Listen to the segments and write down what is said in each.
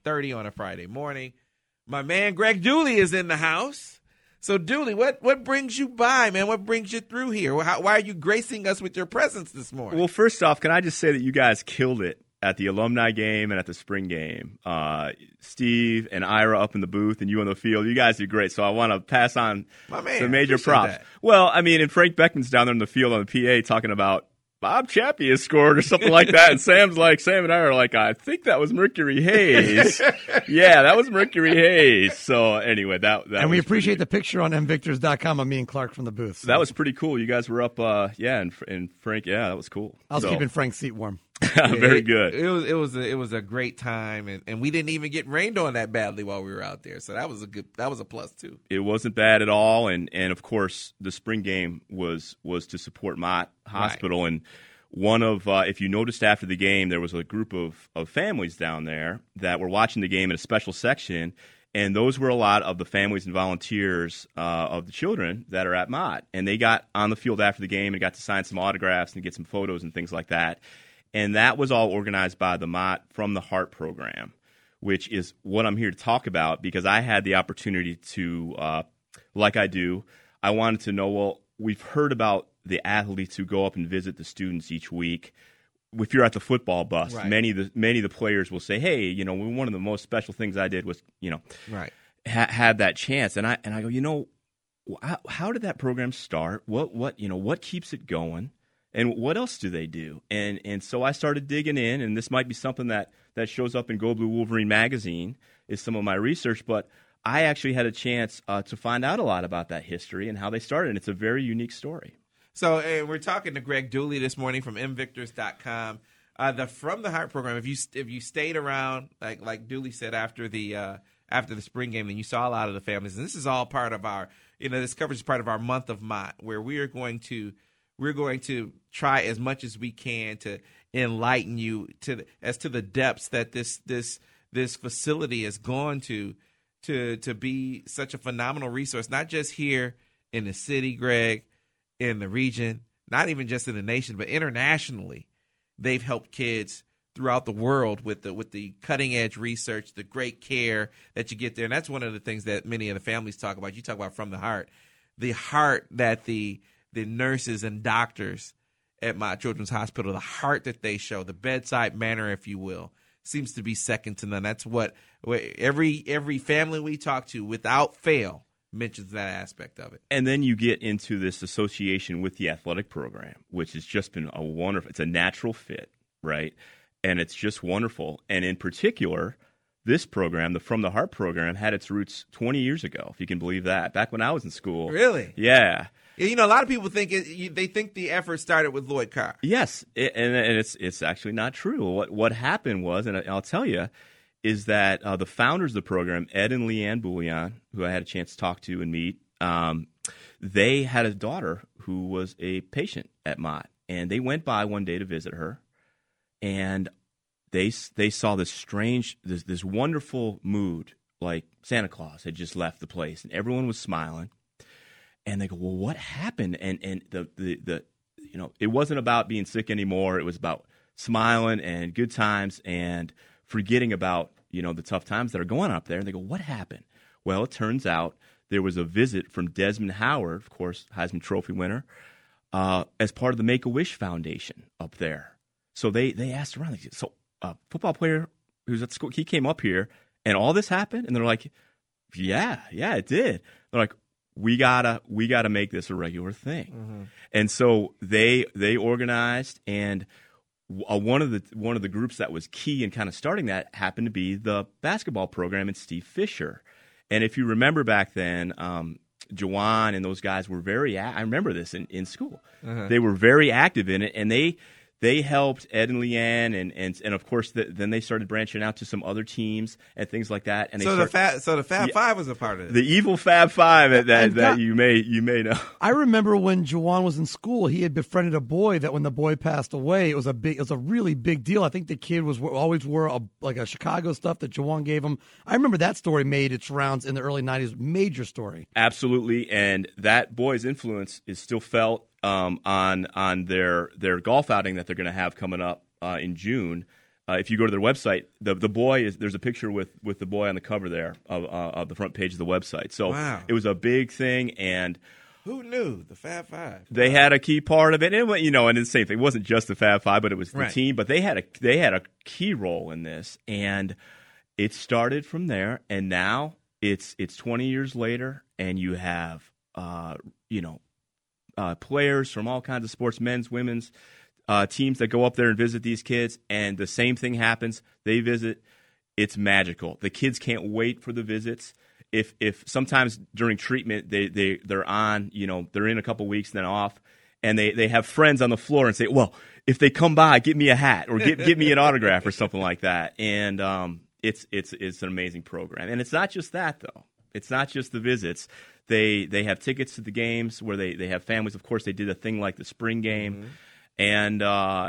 8:30 on a Friday morning. My man Greg Dooley is in the house. So, Dooley, what brings you by, man? What brings you through here? Why are you gracing us with your presence this morning? Well, first off, can I just say that you guys killed it at the alumni game and at the spring game. Steve and Ira up in the booth and you on the field. You guys did great. So I want to pass on some major props. That. Well, I mean, and Frank Beckman's down there in the field on the PA talking about Bob Chappie has scored or something like that. And Sam and I are like, I think that was Mercury Hayes. Yeah, that was Mercury Hayes. So anyway, that and we appreciate the picture on mvictors.com of me and Clark from the booth. So. That was pretty cool. You guys were up, and Frank, that was cool. I was keeping Frank's seat warm. Very good. It was a great time, and we didn't even get rained on that badly while we were out there. So that was a plus too. It wasn't bad at all, and of course the spring game was to support Mott Hospital, right. And one of if you noticed after the game, there was a group of families down there that were watching the game in a special section, and those were a lot of the families and volunteers of the children that are at Mott, and they got on the field after the game and got to sign some autographs and get some photos and things like that. And that was all organized by the Mott From the Heart program, which is what I'm here to talk about because I had the opportunity to, like I do, I wanted to know, well, we've heard about the athletes who go up and visit the students each week. If you're at the football bus, right. many of the players will say, hey, one of the most special things I did was, right. Had that chance. And I go, how did that program start? What keeps it going? And what else do they do? And so I started digging in, and this might be something that shows up in Go Blue Wolverine magazine is some of my research, but I actually had a chance to find out a lot about that history and how they started, and it's a very unique story. So we're talking to Greg Dooley this morning from mvictors.com. The From the Heart program, if you stayed around, like Dooley said, after the spring game, then you saw a lot of the families, and this is all part of our, this coverage is part of our month of Mott, where we're going to try as much as we can to enlighten you as to the depths that this facility has gone to be such a phenomenal resource, not just here in the city, Greg, in the region, not even just in the nation, but internationally. They've helped kids throughout the world with the cutting edge research, the great care that you get there. And that's one of the things that many of the families talk about. You talk about From the Heart that the nurses and doctors at Mott Children's Hospital, the heart that they show, the bedside manner, if you will, seems to be second to none. That's what every family we talk to, without fail, mentions that aspect of it. And then you get into this association with the athletic program, which has just been it's a natural fit, right? And it's just wonderful. And in particular, this program, the From the Heart program, had its roots 20 years ago, if you can believe that, back when I was in school. Really? Yeah. A lot of people think they think the effort started with Lloyd Carr. Yes, and it's actually not true. What happened was, and I'll tell you, is that the founders of the program, Ed and Leanne Bouillon, who I had a chance to talk to and meet, they had a daughter who was a patient at Mott, and they went by one day to visit her, and they saw this strange, this wonderful mood, like Santa Claus had just left the place, and everyone was smiling. And they go, well, what happened? And the it wasn't about being sick anymore. It was about smiling and good times and forgetting about, the tough times that are going on up there. And they go, what happened? Well, it turns out there was a visit from Desmond Howard, of course, Heisman Trophy winner, as part of the Make-A-Wish Foundation up there. So they asked around, they said, so a football player who's at school, he came up here and all this happened? And they're like, yeah, it did. They're like, we gotta make this a regular thing. Mm-hmm. And so they organized, and one of the groups that was key in kind of starting that happened to be the basketball program and Steve Fisher. And if you remember back then, Jawan and those guys were I remember this in school. Uh-huh. They were very active in it, and they helped Ed and Leanne, and of course then they started branching out to some other teams and things like that. And the Fab Five was a part of it. The evil Fab Five that you may know. I remember when Jawan was in school, he had befriended a boy that when the boy passed away, it was a really big deal. I think the kid always wore a Chicago stuff that Jawan gave him. I remember that story made its rounds in the early 90s. Major story. Absolutely, and that boy's influence is still felt on their golf outing that they're going to have coming up in June. if you go to their website, the boy there's a picture with the boy on the cover there of the front page of the website. So wow. It was a big thing, and who knew the Fab Five? They had a key part of it, and and the same thing. It wasn't just the Fab Five, but it was the right. team. But they had a key role in this, and it started from there. And now it's 20 years later, and you have players from all kinds of sports, men's, women's, teams that go up there and visit these kids, and the same thing happens. They visit. It's magical. The kids can't wait for the visits. If sometimes during treatment they're on, they're in a couple weeks and then off, and they have friends on the floor and say, well, if they come by, get me a hat or get me an autograph or something like that. And it's an amazing program. And it's not just that, though. It's not just the visits. They have tickets to the games where they have families. Of course, they did a thing like the spring game, and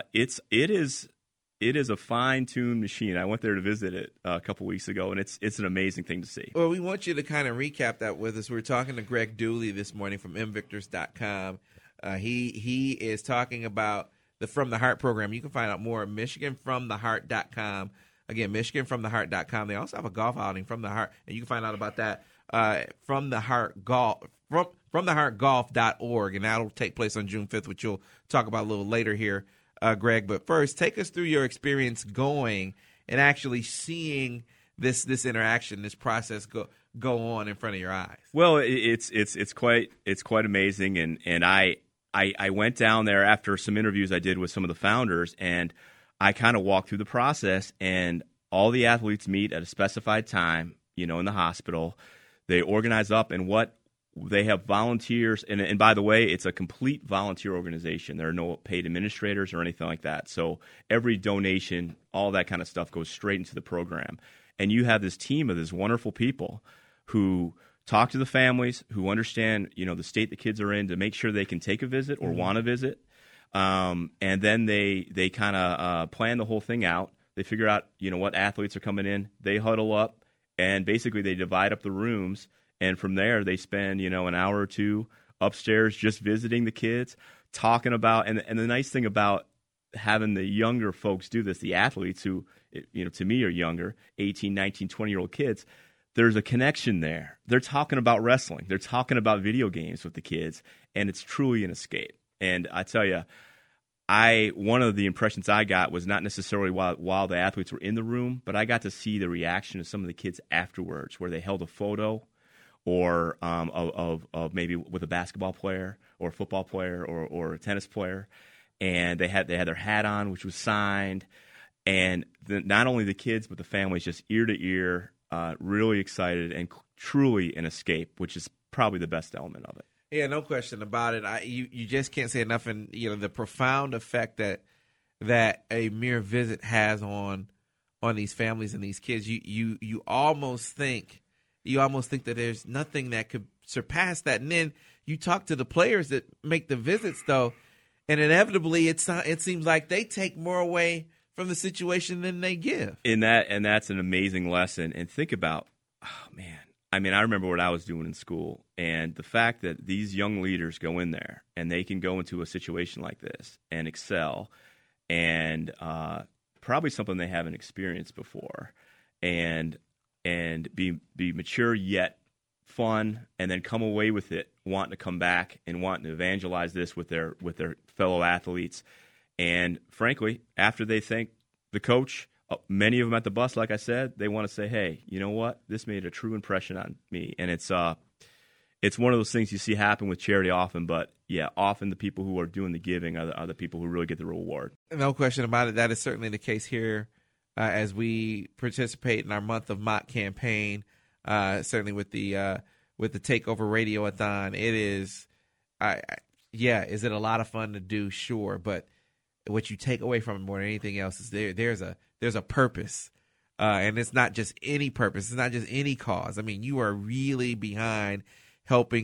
it is a fine-tuned machine. I went there to visit it a couple weeks ago, and it's an amazing thing to see. Well, we want you to kind of recap that with us. We're talking to Greg Dooley this morning from invictors.com. He is talking about the From the Heart program. You can find out more at michiganfromtheheart.com. Again, michiganfromtheheart.com. They also have a golf outing from the heart, and you can find out about that from the heart golf fromtheheartgolf.org, and that'll take place on June 5th, which you'll talk about a little later here. Greg, but first, take us through your experience going and actually seeing this interaction, this process go on in front of your eyes. Well, it's quite amazing, and I went down there after some interviews I did with some of the founders, and I kind of walked through the process, and all the athletes meet at a specified time, in the hospital. They organize up, and they have volunteers, and by the way, it's a complete volunteer organization. There are no paid administrators or anything like that. So every donation, all that kind of stuff goes straight into the program. And you have this team of these wonderful people who talk to the families, who understand, the state the kids are in to make sure they can take a visit or want to visit. And then they kind of plan the whole thing out. They figure out, what athletes are coming in. They huddle up, and basically they divide up the rooms. And from there, they spend, an hour or two upstairs just visiting the kids, talking about, and the nice thing about having the younger folks do this, the athletes who, to me are younger, 18, 19, 20-year-old kids, there's a connection there. They're talking about wrestling. They're talking about video games with the kids, and it's truly an escape. And I tell you, one of the impressions I got was not necessarily while the athletes were in the room, but I got to see the reaction of some of the kids afterwards, where they held a photo or of maybe with a basketball player or a football player or a tennis player, and they had their hat on, which was signed, and not only the kids but the families just ear to ear, really excited and truly an escape, which is probably the best element of it. Yeah, no question about it. You just can't say enough, and the profound effect that a mere visit has on these families and these kids. You almost think that there's nothing that could surpass that. And then you talk to the players that make the visits, though, and inevitably it seems like they take more away from the situation than they give. And that's an amazing lesson. And think about, oh man, I remember what I was doing in school, and the fact that these young leaders go in there and they can go into a situation like this and excel, and probably something they haven't experienced before, and be mature yet fun, and then come away with it wanting to come back and wanting to evangelize this with their fellow athletes. And frankly, after they thank the coach, many of them at the bus, like I said, they want to say, hey, you know what? This made a true impression on me. And it's one of those things you see happen with charity often, but yeah, often the people who are doing the giving are the people who really get the reward. No question about it. That is certainly the case here as we participate in our Month of Mock campaign, certainly with the Takeover Radioathon. It is, is it a lot of fun to do? Sure, but what you take away from it more than anything else is there's a purpose, and it's not just any purpose. It's not just any cause. You are really behind helping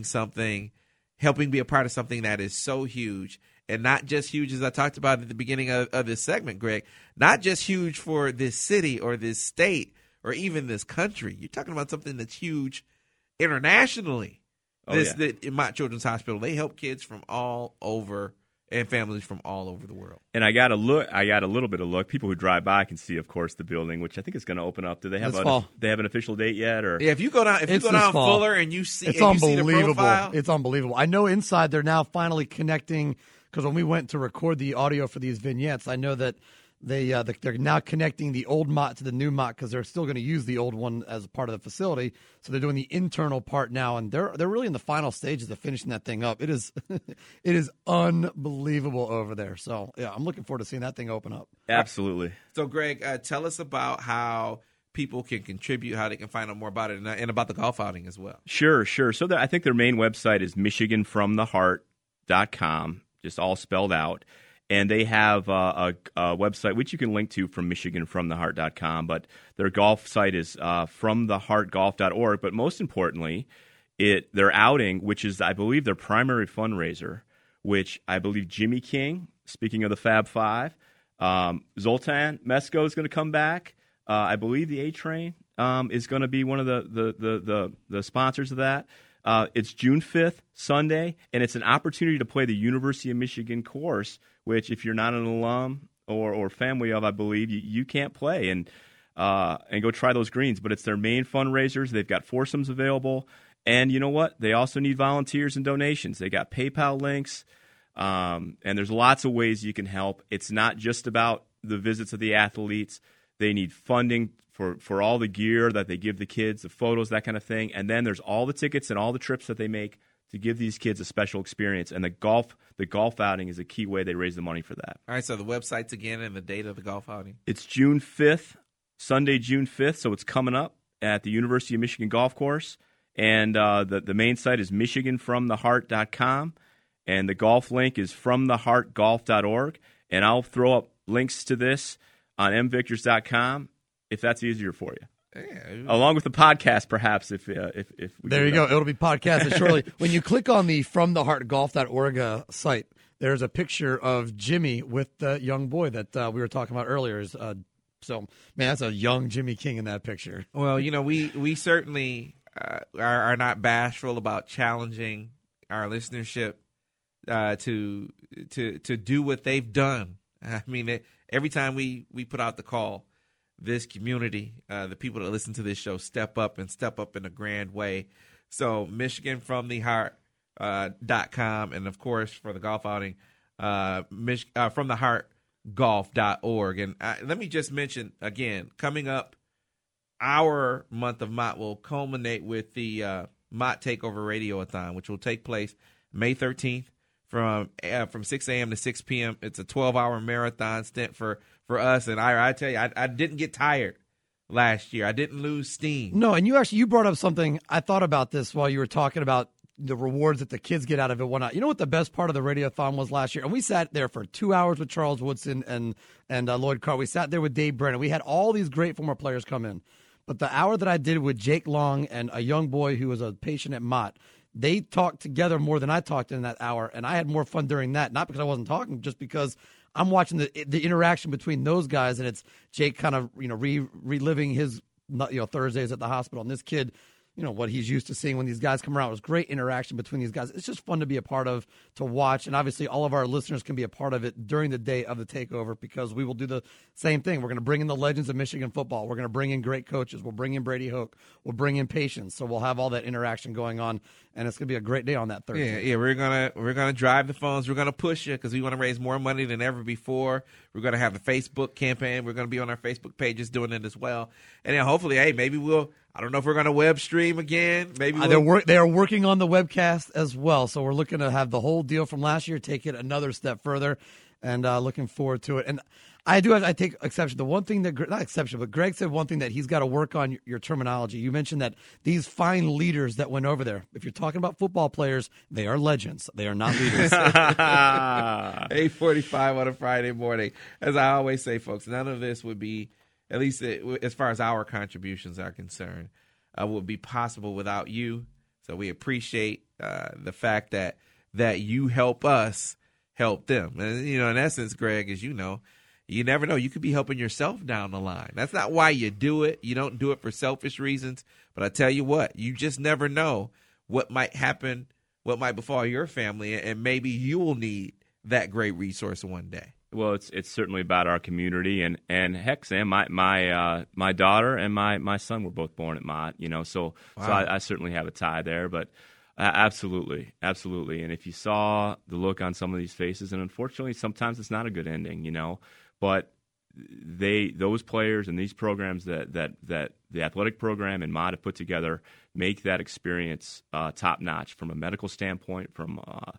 be a part of something that is so huge, and not just huge, as I talked about at the beginning of this segment, Greg, not just huge for this city or this state or even this country. You're talking about something that's huge internationally. In Mott Children's Hospital, they help kids from all over and families from all over the world. And I got a little bit of look. People who drive by can see, of course, the building, which I think is going to open up. Do they have they have an official date yet? Or yeah, if you go down Fuller and you see it's and you unbelievable. see the profile, it's unbelievable. I know inside they're now finally connecting, because when we went to record the audio for these vignettes, I know that they're now connecting the old Mott to the new Mott, because they're still going to use the old one as a part of the facility. So they're doing the internal part now, and they're really in the final stages of finishing that thing up. It is it is unbelievable over there. So yeah, I'm looking forward to seeing that thing open up. Absolutely. So Greg, tell us about how people can contribute, how they can find out more about it, and about the golf outing as well. Sure. So I think their main website is MichiganFromTheHeart.com, just all spelled out. And they have a website, which you can link to from MichiganFromTheHeart.com. But their golf site is FromTheHeartGolf.org. But most importantly, their outing, which is, I believe, their primary fundraiser, which I believe Jimmy King, speaking of the Fab Five, Zoltan Mesko is going to come back. I believe the A-Train is going to be one of the sponsors of that. It's June 5th, Sunday, and it's an opportunity to play the University of Michigan course, which if you're not an alum or family of, I believe, you can't play and go try those greens. But it's their main fundraisers. They've got foursomes available. And you know what? They also need volunteers and donations. They got PayPal links, and there's lots of ways you can help. It's not just about the visits of the athletes. They need funding for all the gear that they give the kids, the photos, that kind of thing. And then there's all the tickets and all the trips that they make to give these kids a special experience. And the golf outing is a key way they raise the money for that. All right, so the website's again and the date of the golf outing. It's June 5th, Sunday, June 5th, so it's coming up at the University of Michigan Golf Course. And the main site is MichiganFromTheHeart.com, and the golf link is FromTheHeartGolf.org. And I'll throw up links to this on mvictors.com if that's easier for you. Yeah. Along with the podcast, perhaps, if we there you go. It'll be podcasted shortly. When you click on the FromTheHeartGolf.org site, there's a picture of Jimmy with the young boy that we were talking about earlier. So, man, that's a young Jimmy King in that picture. Well, we certainly are not bashful about challenging our listenership to do what they've done. I mean, every time we put out the call, this community, the people that listen to this show, step up in a grand way. So MichiganFromTheHeart.com, and of course for the golf outing, FromTheHeartGolf.org. And let me just mention again, coming up, our month of Mott will culminate with the Mott Takeover Radiothon, which will take place May 13th from 6 a.m. to 6 p.m. It's a 12-hour marathon stint for us. And I tell you, I didn't get tired last year. I didn't lose steam. No, and you brought up something. I thought about this while you were talking about the rewards that the kids get out of it, whatnot. You know what the best part of the Radiothon was last year? And we sat there for 2 hours with Charles Woodson and Lloyd Carr. We sat there with Dave Brennan. We had all these great former players come in. But the hour that I did with Jake Long and a young boy who was a patient at Mott, they talked together more than I talked in that hour, and I had more fun during that. Not because I wasn't talking, just because I'm watching the interaction between those guys, and it's Jake kind of reliving his Thursdays at the hospital, and this kid, what he's used to seeing when these guys come around. It was great interaction between these guys. It's just fun to be a part of, to watch, and obviously all of our listeners can be a part of it during the day of the takeover, because we will do the same thing. We're going to bring in the legends of Michigan football. We're going to bring in great coaches. We'll bring in Brady Hoke. We'll bring in Patience. So we'll have all that interaction going on, and it's going to be a great day on that Thursday. Yeah, we're gonna drive the phones. We're gonna push it because we want to raise more money than ever before. We're gonna have the Facebook campaign. We're gonna be on our Facebook pages doing it as well, and then hopefully, maybe we'll. I don't know if we're going to web stream again. Maybe they are working on the webcast as well. So we're looking to have the whole deal from last year, take it another step further, and looking forward to it. And I take exception. The one thing that, not exception, but Greg said one thing that he's got to work on your terminology. You mentioned that these fine leaders that went over there, if you're talking about football players, they are legends. They are not leaders. 8:45 on a Friday morning. As I always say, folks, none of this would be, at least as far as our contributions are concerned, would be possible without you. So we appreciate the fact that you help us help them. And, in essence, Greg, as you know, you never know. You could be helping yourself down the line. That's not why you do it. You don't do it for selfish reasons. But I tell you what, you just never know what might happen, what might befall your family, and maybe you will need that great resource one day. Well, it's certainly about our community, and heck, Sam, my daughter and my son were both born at Mott, so I certainly have a tie there, but absolutely, and if you saw the look on some of these faces, and unfortunately, sometimes it's not a good ending, but those players and these programs that the athletic program and Mott have put together make that experience top notch from a medical standpoint, from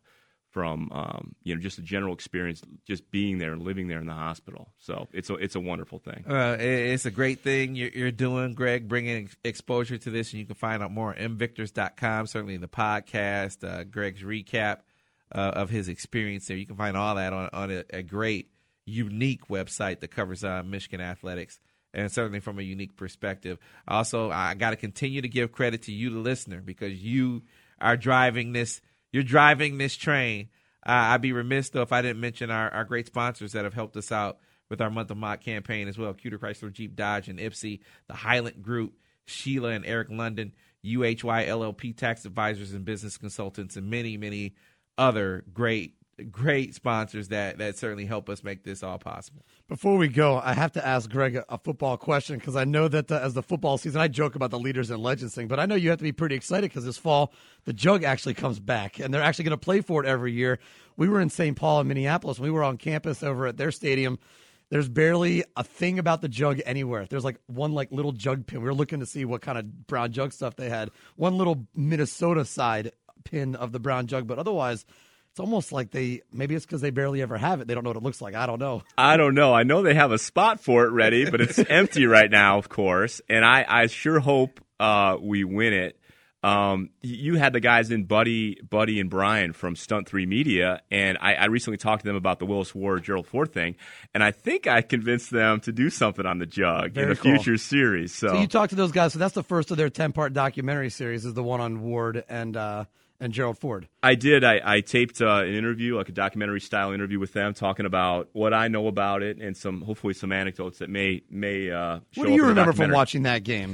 just a general experience, just being there and living there in the hospital. So it's a wonderful thing. It's a great thing you're doing, Greg, bringing exposure to this, and you can find out more at mvictors.com. Certainly the podcast, Greg's recap of his experience there. You can find all that on a great, unique website that covers Michigan athletics, and certainly from a unique perspective. Also, I got to continue to give credit to you, the listener, because you are driving this. You're driving this train. I'd be remiss, though, if I didn't mention our great sponsors that have helped us out with our Month of Mott campaign as well. Cuter Chrysler Jeep Dodge and Ipsy, the Highland Group, Sheila and Eric London, UHY LLP Tax Advisors and Business Consultants, and many, many other great sponsors that certainly help us make this all possible. Before we go, I have to ask Greg a football question, because I know that as the football season, I joke about the Leaders and Legends thing, but I know you have to be pretty excited because this fall the Jug actually comes back, and they're actually going to play for it every year. We were in St. Paul in Minneapolis. We were on campus over at their stadium. There's barely a thing about the Jug anywhere. There's one little Jug pin. We were looking to see what kind of Brown Jug stuff they had. One little Minnesota side pin of the Brown Jug, but otherwise it's almost like maybe it's because they barely ever have it. They don't know what it looks like. I don't know. I know they have a spot for it ready, but it's empty right now, of course. And I sure hope we win it. You had the guys in Buddy and Brian from Stunt 3 Media, and I recently talked to them about the Willis Ward, Gerald Ford thing, and I think I convinced them to do something on the Jug in a future series. So you talked to those guys. So that's the first of their 10-part documentary series, is the one on Ward and Gerald Ford. I did. I taped an interview, like a documentary-style interview with them, talking about what I know about it and hopefully some anecdotes that may show What do you remember from watching that game?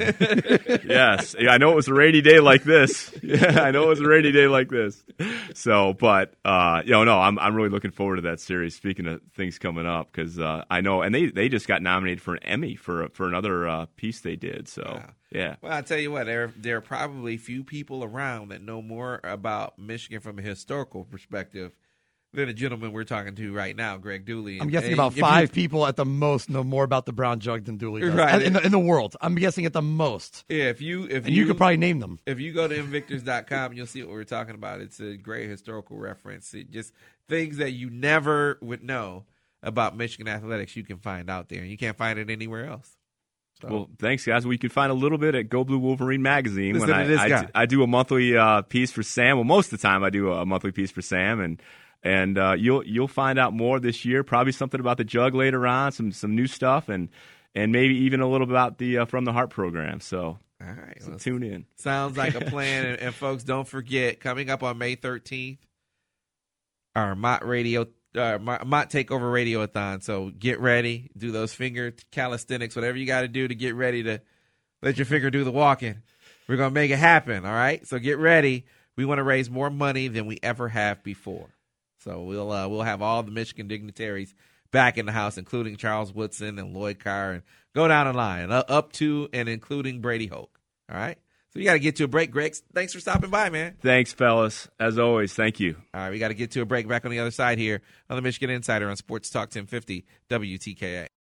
Yes. I know it was a rainy day like this. Yeah, I know it was a rainy day like this. So, but, I'm really looking forward to that series, speaking of things coming up, because I know, and they just got nominated for an Emmy for another piece they did, so... Wow. Yeah. Well, I'll tell you what, there are probably few people around that know more about Michigan from a historical perspective than the gentleman we're talking to right now, Greg Dooley. I'm guessing about 5 people at the most know more about the Brown Jug than Dooley does. Right. In the world. I'm guessing at the most. Yeah, if you could probably name them. If you go to invictors.com, you'll see what we're talking about. It's a great historical reference. Just things that you never would know about Michigan athletics you can find out there, and you can't find it anywhere else. So. Well, thanks, guys. We can find a little bit at Go Blue Wolverine magazine. When I do a monthly piece for Sam. Well, most of the time I do a monthly piece for Sam, and you'll find out more this year. Probably something about the Jug later on, some new stuff, and maybe even a little about the From the Heart program. So, all right, so tune in. Sounds like a plan. and folks, don't forget, coming up on May 13th, our Mott Takeover Radiothon. So get ready, do those finger calisthenics, whatever you got to do to get ready to let your finger do the walking. We're going to make it happen, all right? So get ready. We want to raise more money than we ever have before. So we'll have all the Michigan dignitaries back in the house, including Charles Woodson and Lloyd Carr, and go down the line, up to and including Brady Hoke, all right? So we got to get to a break. Greg, thanks for stopping by, man. Thanks, fellas. As always, thank you. All right, we got to get to a break. Back on the other side here on the Michigan Insider on Sports Talk 1050 WTKA.